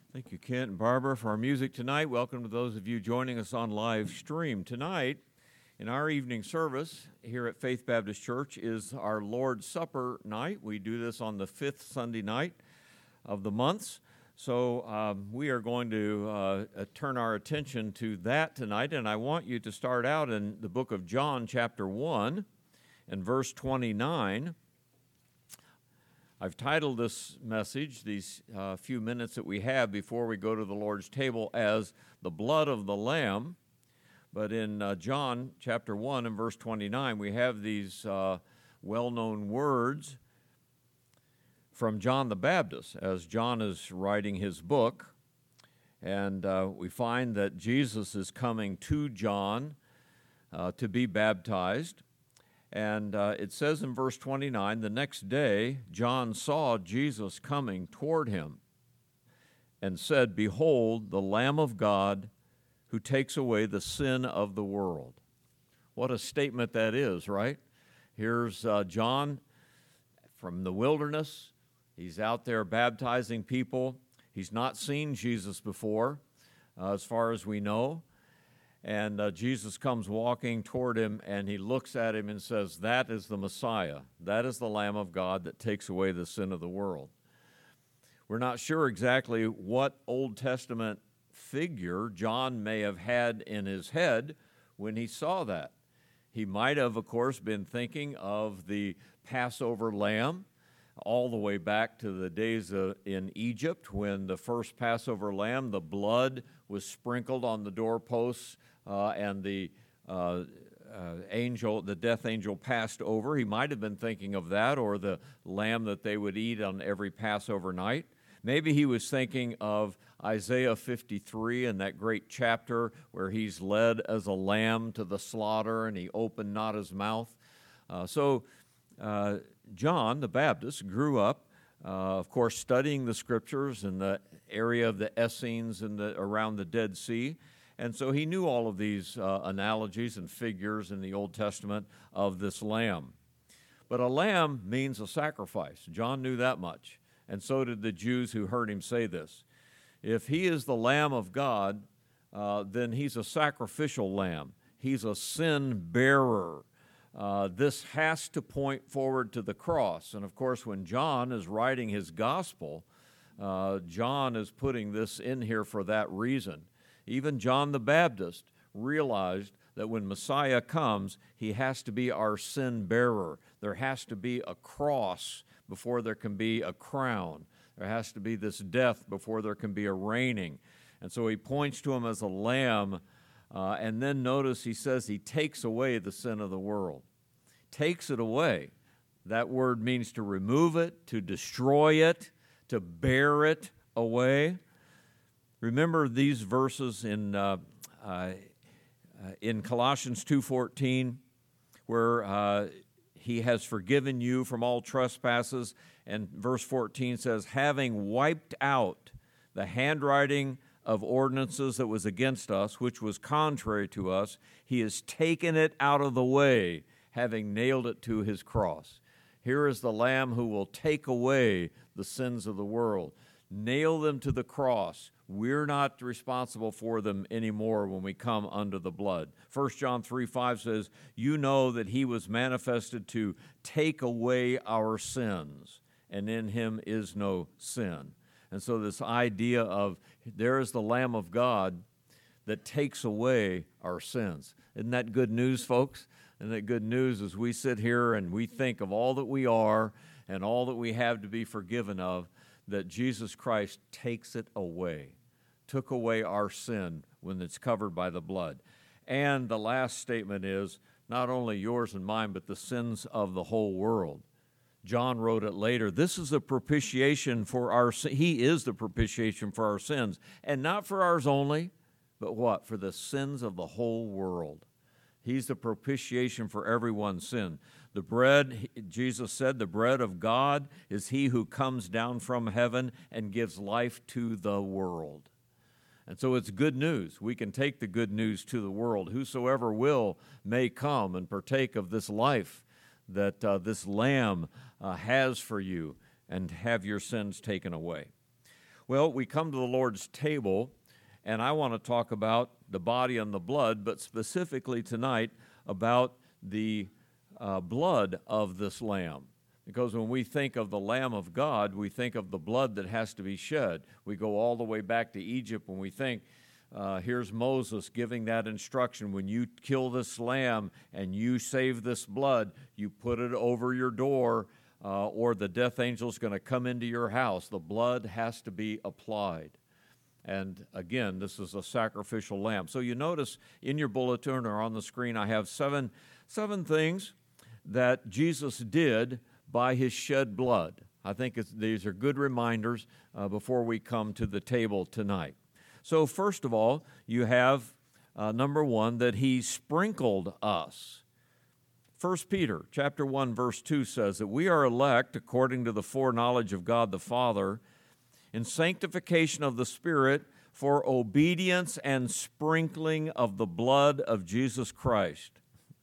Thank you, Kent and Barbara, for our music tonight. Welcome to those of you joining us on live stream. Tonight, in our evening service here at Faith Baptist Church, is our Lord's Supper night. We do this on the fifth Sunday night of the months. So we are going to turn our attention to that tonight. And I want you to start out in the book of John, chapter 1, and verse 29. I've titled this message, these few minutes that we have before we go to the Lord's table, as the blood of the Lamb. But in John chapter 1 and verse 29, we have these well-known words from John the Baptist as John is writing his book. And we find that Jesus is coming to John to be baptized. And it says in verse 29, the next day John saw Jesus coming toward him and said, "Behold, the Lamb of God who takes away the sin of the world." What a statement that is, right? Here's John from the wilderness. He's out there baptizing people. He's not seen Jesus before, as far as we know. And Jesus comes walking toward him, and he looks at him and says, "That is the Messiah. That is the Lamb of God that takes away the sin of the world." We're not sure exactly what Old Testament figure John may have had in his head when he saw that. He might have, of course, been thinking of the Passover lamb all the way back to the days in Egypt when the first Passover lamb, the blood was sprinkled on the doorposts and the death angel passed over. He might have been thinking of that, or the lamb that they would eat on every Passover night. Maybe he was thinking of Isaiah 53 and that great chapter where he's led as a lamb to the slaughter and he opened not his mouth. John the Baptist grew up, of course, studying the Scriptures in the area of the Essenes and around the Dead Sea. And so he knew all of these analogies and figures in the Old Testament of this lamb. But a lamb means a sacrifice. John knew that much, and so did the Jews who heard him say this. If he is the Lamb of God, then he's a sacrificial lamb. He's a sin bearer. This has to point forward to the cross. And of course, when John is writing his gospel, John is putting this in here for that reason. Even John the Baptist realized that when Messiah comes, he has to be our sin bearer. There has to be a cross before there can be a crown. There has to be this death before there can be a reigning. And so he points to him as a lamb. And then notice he says he takes away the sin of the world. Takes it away. That word means to remove it, to destroy it, to bear it away. Remember these verses in Colossians 2:14, where he has forgiven you from all trespasses. And verse 14 says, having wiped out the handwriting of ordinances that was against us, which was contrary to us, he has taken it out of the way, having nailed it to his cross. Here is the Lamb who will take away the sins of the world. Nail them to the cross. We're not responsible for them anymore when we come under the blood. 1 John 3:5 says, you know that he was manifested to take away our sins, and in him is no sin. And so this idea of there is the Lamb of God that takes away our sins. Isn't that good news, folks? Isn't that good news as we sit here and we think of all that we are and all that we have to be forgiven of, that Jesus Christ takes it away, took away our sin when it's covered by the blood. And the last statement is not only yours and mine, but the sins of the whole world. John wrote it later. This is the propitiation for our sin. He is the propitiation for our sins, and not for ours only, but what? For the sins of the whole world. He's the propitiation for everyone's sin. The bread, Jesus said, the bread of God is he who comes down from heaven and gives life to the world. And so it's good news. We can take the good news to the world. Whosoever will may come and partake of this life that this Lamb has for you and have your sins taken away. Well, we come to the Lord's table, and I want to talk about the body and the blood, but specifically tonight about the blood of this lamb. Because when we think of the Lamb of God, we think of the blood that has to be shed. We go all the way back to Egypt when we think, here's Moses giving that instruction. When you kill this lamb and you save this blood, you put it over your door, or the death angel's going to come into your house. The blood has to be applied. And again, this is a sacrificial lamb. So you notice in your bulletin or on the screen, I have seven things that Jesus did by his shed blood. I think these are good reminders before we come to the table tonight. So first of all, you have number one, that he sprinkled us. 1 Peter chapter 1, verse 2 says that we are elect according to the foreknowledge of God the Father in sanctification of the Spirit for obedience and sprinkling of the blood of Jesus Christ.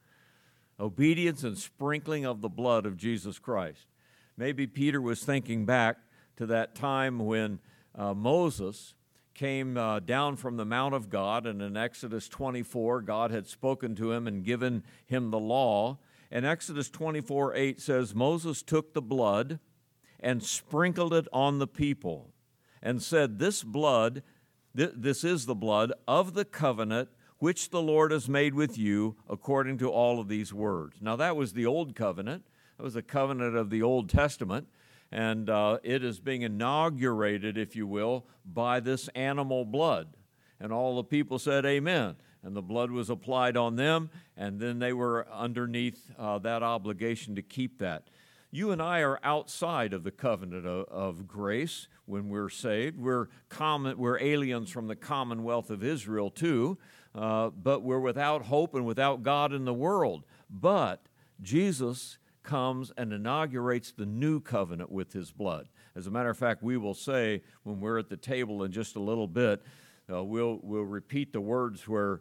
Obedience and sprinkling of the blood of Jesus Christ. Maybe Peter was thinking back to that time when Moses came down from the Mount of God, and in Exodus 24, God had spoken to him and given him the law. And Exodus 24:8 says, Moses took the blood and sprinkled it on the people and said, this blood, this is the blood of the covenant which the Lord has made with you according to all of these words. Now that was the old covenant. That was the covenant of the Old Testament. And it is being inaugurated, if you will, by this animal blood. And all the people said, amen. And the blood was applied on them, and then they were underneath that obligation to keep that. You and I are outside of the covenant of grace when we're saved. We're aliens from the commonwealth of Israel too, but we're without hope and without God in the world. But Jesus comes and inaugurates the new covenant with his blood. As a matter of fact, we will say when we're at the table in just a little bit, we'll repeat the words where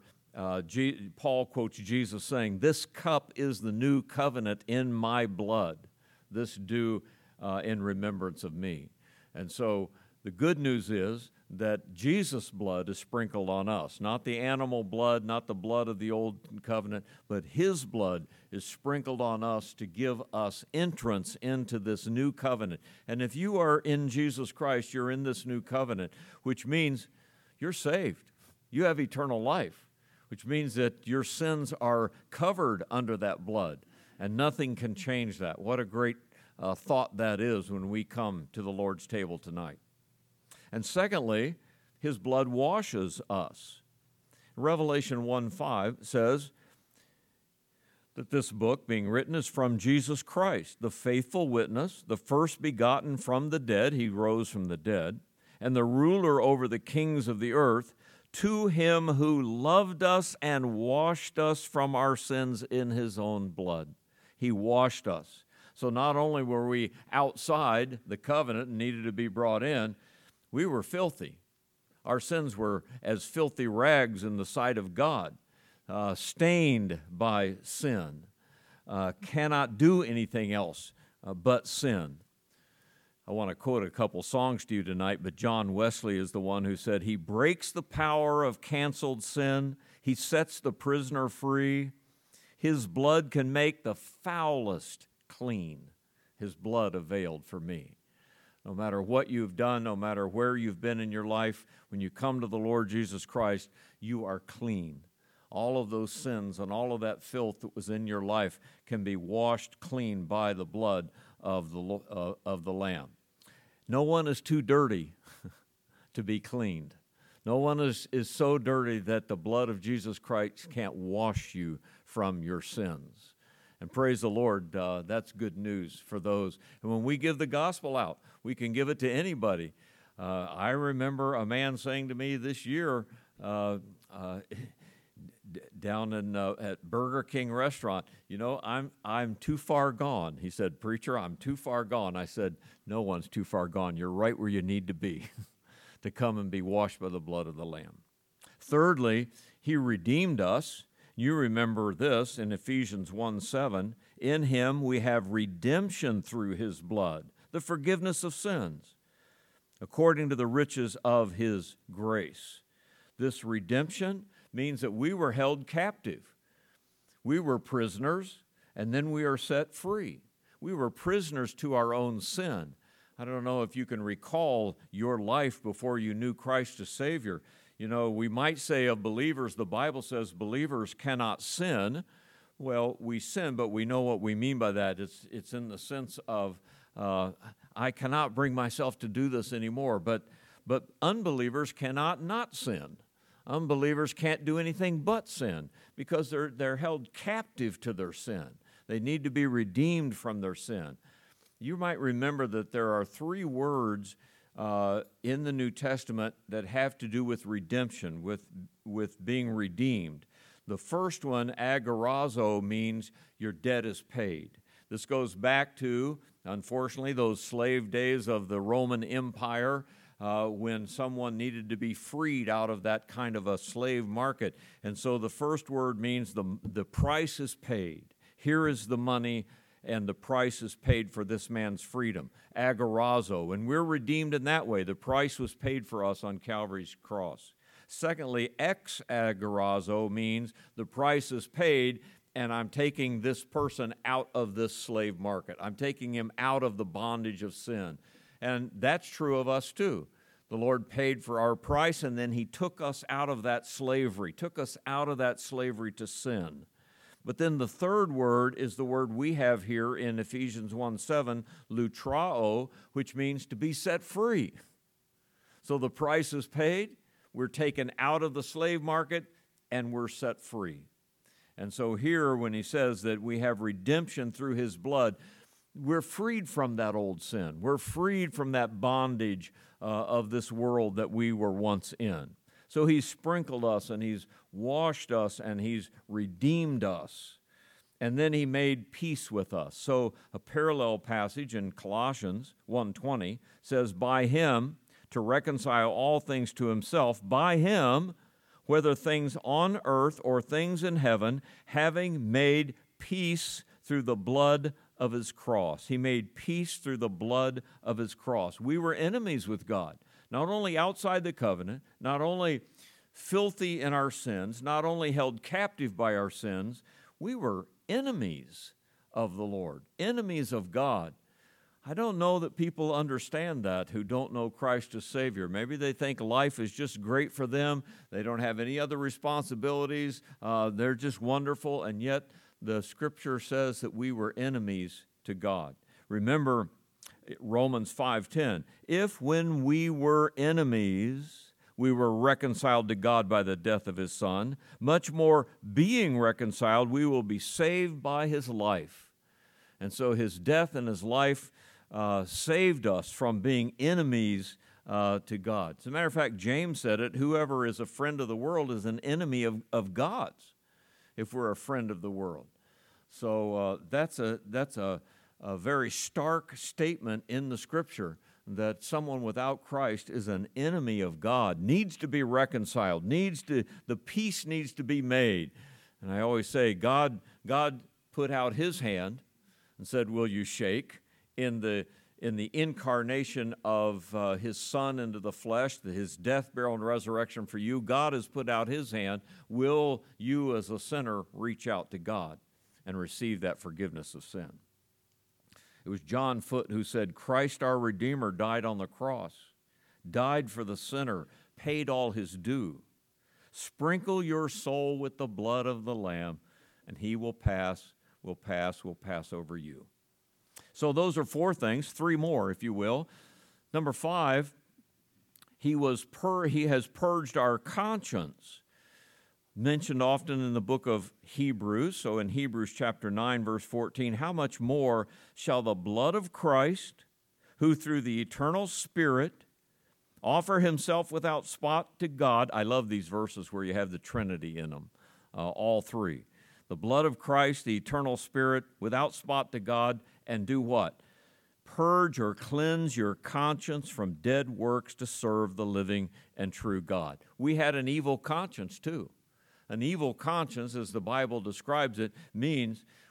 Paul quotes Jesus saying, this cup is the new covenant in my blood. This do in remembrance of me. And so the good news is that Jesus' blood is sprinkled on us, not the animal blood, not the blood of the old covenant, but his blood is sprinkled on us to give us entrance into this new covenant. And if you are in Jesus Christ, you're in this new covenant, which means you're saved. You have eternal life, which means that your sins are covered under that blood, and nothing can change that. What a great thought that is when we come to the Lord's table tonight. And secondly, his blood washes us. Revelation 1:5 says that this book being written is from Jesus Christ, the faithful witness, the first begotten from the dead, he rose from the dead, and the ruler over the kings of the earth, to him who loved us and washed us from our sins in his own blood. He washed us. So not only were we outside the covenant and needed to be brought in, we were filthy. Our sins were as filthy rags in the sight of God, stained by sin, cannot do anything else but sin. I want to quote a couple songs to you tonight, but John Wesley is the one who said, he breaks the power of canceled sin. He sets the prisoner free. His blood can make the foulest clean. His blood availed for me. No matter what you've done, no matter where you've been in your life, when you come to the Lord Jesus Christ, you are clean. All of those sins and all of that filth that was in your life can be washed clean by the blood of the Lamb. No one is too dirty to be cleaned. No one is so dirty that the blood of Jesus Christ can't wash you from your sins. And praise the Lord, that's good news for those. And when we give the gospel out, we can give it to anybody. I remember a man saying to me this year down at Burger King restaurant, you know, I'm too far gone. He said, preacher, I'm too far gone. I said, no one's too far gone. You're right where you need to be to come and be washed by the blood of the Lamb. Thirdly, he redeemed us. You remember this in Ephesians 1:7. In him we have redemption through his blood, the forgiveness of sins. according to the riches of his grace. This redemption means that we were held captive. We were prisoners, and then we are set free. We were prisoners to our own sin. I don't know if you can recall your life before you knew Christ as Savior. You know, we might say of believers, the Bible says believers cannot sin. Well, we sin, but we know what we mean by that. It's in the sense of, I cannot bring myself to do this anymore. But unbelievers cannot not sin. Unbelievers can't do anything but sin because they're held captive to their sin. They need to be redeemed from their sin. You might remember that there are 3 words in the New Testament that have to do with redemption, with being redeemed. The first one, agorazo, means your debt is paid. This goes back to, unfortunately, those slave days of the Roman Empire when someone needed to be freed out of that kind of a slave market. And so the first word means the price is paid. Here is the money, and the price is paid for this man's freedom. Agorazo, and we're redeemed in that way. The price was paid for us on Calvary's cross. Secondly, ex-agorazo means the price is paid, and I'm taking this person out of this slave market. I'm taking him out of the bondage of sin. And that's true of us too. The Lord paid for our price, and then he took us out of that slavery, to sin. But then the third word is the word we have here in Ephesians 1:7, lutrao, which means to be set free. So the price is paid, we're taken out of the slave market, and we're set free. And so here, when he says that we have redemption through his blood, we're freed from that old sin. We're freed from that bondage of this world that we were once in. So he's sprinkled us, and he's washed us, and he's redeemed us. And then he made peace with us. So a parallel passage in Colossians 1:20 says, by him to reconcile all things to himself, by him, whether things on earth or things in heaven, having made peace through the blood of his cross. He made peace through the blood of his cross. We were enemies with God, not only outside the covenant, not only filthy in our sins, not only held captive by our sins, we were enemies of the Lord, enemies of God. I don't know that people understand that who don't know Christ as Savior. Maybe they think life is just great for them. They don't have any other responsibilities. They're just wonderful, and yet the Scripture says that we were enemies to God. Remember Romans 5:10. If when we were enemies, we were reconciled to God by the death of his Son, much more being reconciled, we will be saved by his life. And so his death and his life saved us from being enemies to God. As a matter of fact, James said it, whoever is a friend of the world is an enemy of God's, if we're a friend of the world. So that's a very stark statement in the Scripture that someone without Christ is an enemy of God, needs to be reconciled, the peace needs to be made. And I always say, God put out his hand and said, will you shake? In the incarnation of his Son into the flesh, his death, burial, and resurrection for you, God has put out his hand. Will you as a sinner reach out to God and receive that forgiveness of sin? It was John Foote who said, Christ our Redeemer died on the cross, died for the sinner, paid all his due. Sprinkle your soul with the blood of the Lamb, and he will pass over you. So those are 4 things, 3 more, if you will. Number 5, he has purged our conscience. Mentioned often in the book of Hebrews. So in Hebrews chapter 9, verse 14, how much more shall the blood of Christ, who through the eternal Spirit offer himself without spot to God. I love these verses where you have the Trinity in them, all 3. The blood of Christ, the eternal Spirit, without spot to God, and do what? Purge or cleanse your conscience from dead works to serve the living and true God. We had an evil conscience too. An evil conscience, as the Bible describes it, means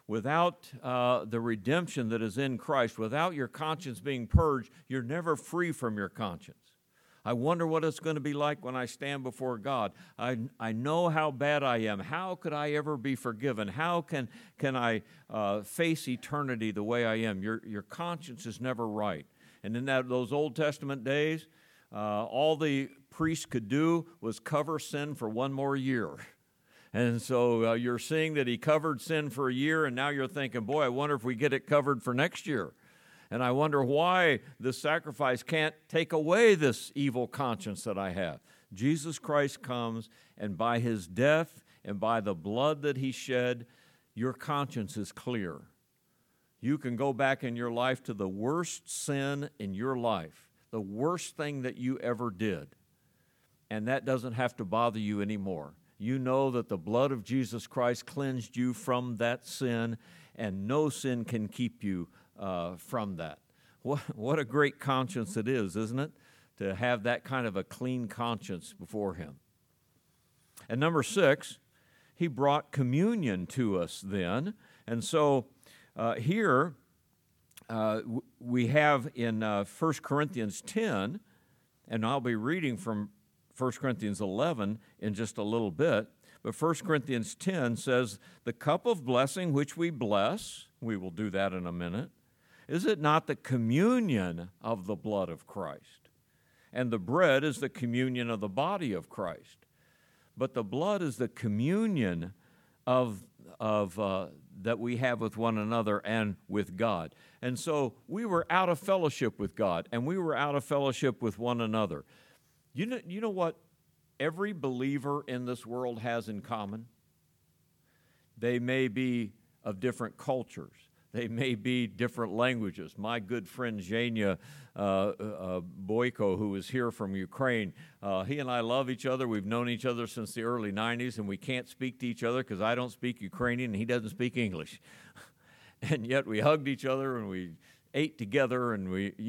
Without the redemption that is in Christ, without your conscience being purged, you're never free from your conscience. I wonder what it's going to be like when I stand before God. I know how bad I am. How could I ever be forgiven? How can I face eternity the way I am? Your conscience is never right. And in those Old Testament days, all the priests could do was cover sin for one more year. And so you're seeing that he covered sin for a year, and now you're thinking, boy, I wonder if we get it covered for next year. And I wonder why this sacrifice can't take away this evil conscience that I have. Jesus Christ comes, and by his death and by the blood that he shed, your conscience is clear. You can go back in your life to the worst sin in your life, the worst thing that you ever did, and that doesn't have to bother you anymore. You know that the blood of Jesus Christ cleansed you from that sin, and no sin can keep you from that. What a great conscience it is, isn't it? To have that kind of a clean conscience before him. And number 6, he brought communion to us then. And so here we have in 1 Corinthians 10, and I'll be reading from 1 Corinthians 11 in just a little bit, but 1 Corinthians 10 says, the cup of blessing which we bless, we will do that in a minute, is it not the communion of the blood of Christ? And the bread is the communion of the body of Christ. But the blood is the communion of that we have with one another and with God. And so we were out of fellowship with God, and we were out of fellowship with one another. You know what every believer in this world has in common? They may be of different cultures. They may be different languages. My good friend Zhenya Boyko, who is here from Ukraine, he and I love each other. We've known each other since the early 90s, and we can't speak to each other because I don't speak Ukrainian and he doesn't speak English. And yet we hugged each other and we ate together, and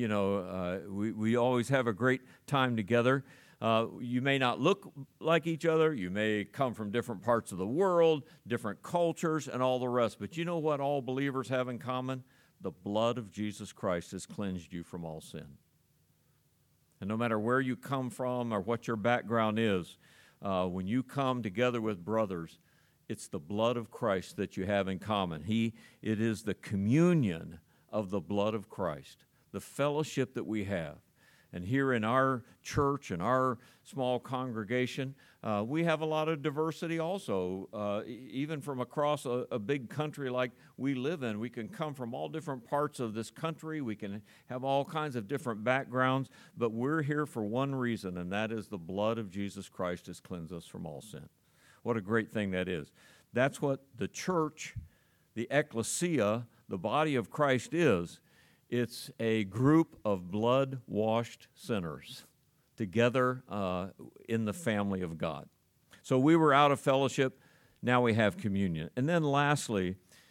we always have a great time together. You may not look like each other. You may come from different parts of the world, different cultures, and all the rest. But you know what all believers have in common? The blood of Jesus Christ has cleansed you from all sin. And no matter where you come from or what your background is, when you come together with brothers, it's the blood of Christ that you have in common. It is the communion of the blood of Christ, the fellowship that we have. And here in our church and our small congregation, we have a lot of diversity also. Even from across a big country like we live in, we can come from all different parts of this country. We can have all kinds of different backgrounds, but we're here for one reason, and that is the blood of Jesus Christ has cleansed us from all sin. What a great thing that is. That's what the church, the ecclesia, the body of Christ is. It's a group of blood-washed sinners together in the family of God. So we were out of fellowship. Now we have communion. And then lastly,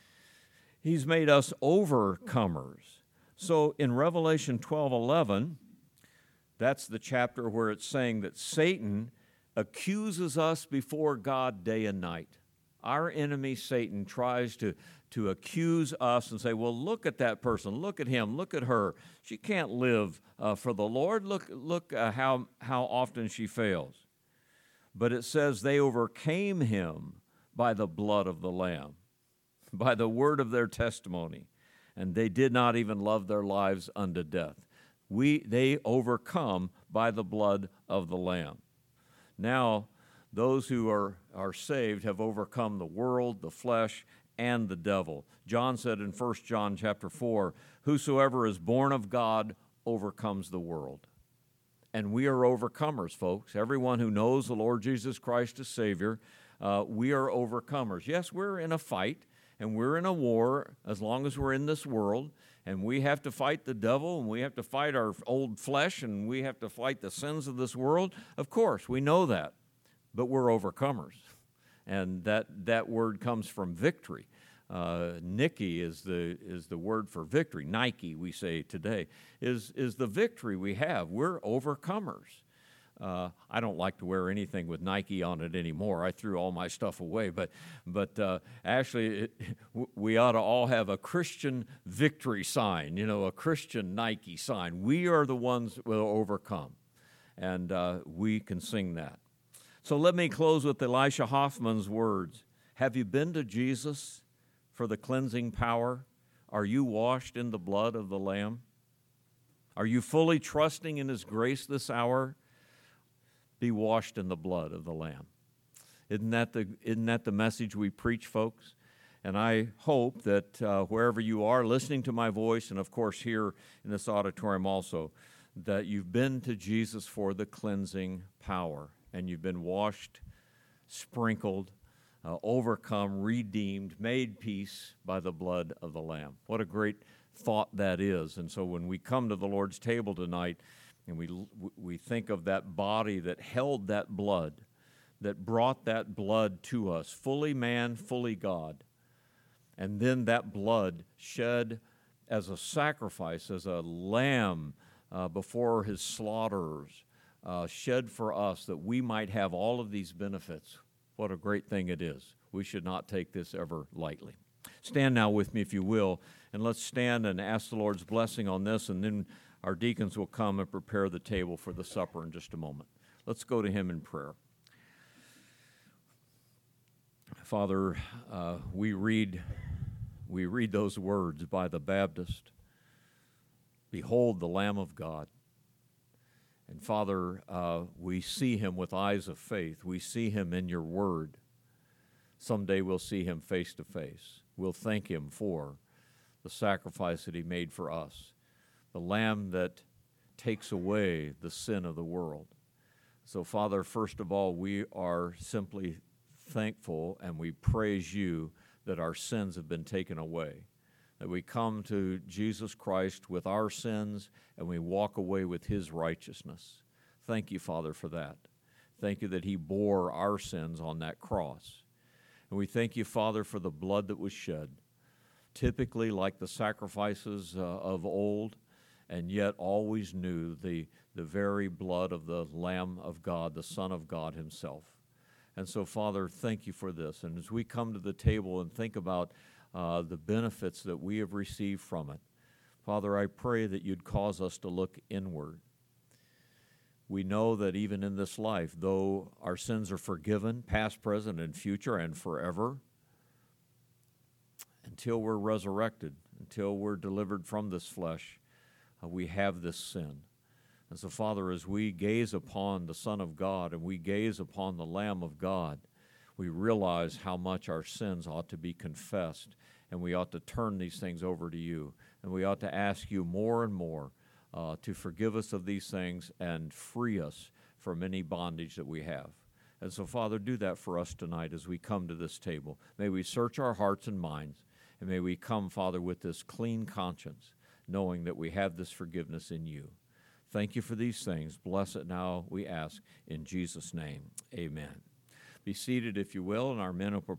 he's made us overcomers. So in Revelation 12:11, that's the chapter where it's saying that Satan accuses us before God day and night. Our enemy, Satan, tries to accuse us and say, well, look at that person, look at him, look at her. She can't live for the Lord. Look how often she fails. But it says they overcame him by the blood of the Lamb, by the word of their testimony, and they did not even love their lives unto death. They overcome by the blood of the Lamb. Now, those who are saved have overcome the world, the flesh, and the devil. John said in 1 John chapter 4, whosoever is born of God overcomes the world. And we are overcomers, folks. Everyone who knows the Lord Jesus Christ as Savior, we are overcomers. Yes, we're in a fight, and we're in a war as long as we're in this world, and we have to fight the devil, and we have to fight our old flesh, and we have to fight the sins of this world. Of course, we know that, but we're overcomers. And that word comes from victory. Nike is the word for victory. Nike, we say today, is the victory we have. We're overcomers. I don't like to wear anything with Nike on it anymore. I threw all my stuff away. But actually, we ought to all have a Christian victory sign, a Christian Nike sign. We are the ones that will overcome, and we can sing that. So let me close with Elisha Hoffman's words. Have you been to Jesus for the cleansing power? Are you washed in the blood of the Lamb? Are you fully trusting in His grace this hour? Be washed in the blood of the Lamb. Isn't that the message we preach, folks? And I hope that wherever you are listening to my voice, and of course here in this auditorium also, that you've been to Jesus for the cleansing power, and you've been washed, sprinkled, overcome, redeemed, made peace by the blood of the Lamb. What a great thought that is. And so when we come to the Lord's table tonight, and we think of that body that held that blood, that brought that blood to us, fully man, fully God. And then that blood shed as a sacrifice, as a lamb before His slaughterers, shed for us that we might have all of these benefits. What a great thing it is. We should not take this ever lightly. Stand now with me, if you will, and let's stand and ask the Lord's blessing on this, and then our deacons will come and prepare the table for the supper in just a moment. Let's go to Him in prayer. Father, we read those words by the Baptist. Behold the Lamb of God. And Father, we see Him with eyes of faith. We see Him in your word. Someday we'll see Him face to face. We'll thank Him for the sacrifice that He made for us. The Lamb that takes away the sin of the world. So, Father, first of all, we are simply thankful and we praise You that our sins have been taken away, that we come to Jesus Christ with our sins and we walk away with His righteousness. Thank You, Father, for that. Thank You that He bore our sins on that cross. And we thank You, Father, for the blood that was shed, typically like the sacrifices of old, and yet always knew the very blood of the Lamb of God, the Son of God Himself. And so, Father, thank You for this. And as we come to the table and think about the benefits that we have received from it, Father, I pray that You'd cause us to look inward. We know that even in this life, though our sins are forgiven, past, present, and future, and forever, until we're resurrected, until we're delivered from this flesh, we have this sin. And so, Father, as we gaze upon the Son of God and we gaze upon the Lamb of God, we realize how much our sins ought to be confessed, and we ought to turn these things over to You, and we ought to ask You more and more to forgive us of these things and free us from any bondage that we have. And so, Father, do that for us tonight as we come to this table. May we search our hearts and minds, and may we come, Father, with this clean conscience, knowing that we have this forgiveness in You. Thank You for these things. Bless it now, we ask, in Jesus' name. Amen. Be seated, if you will, and our men will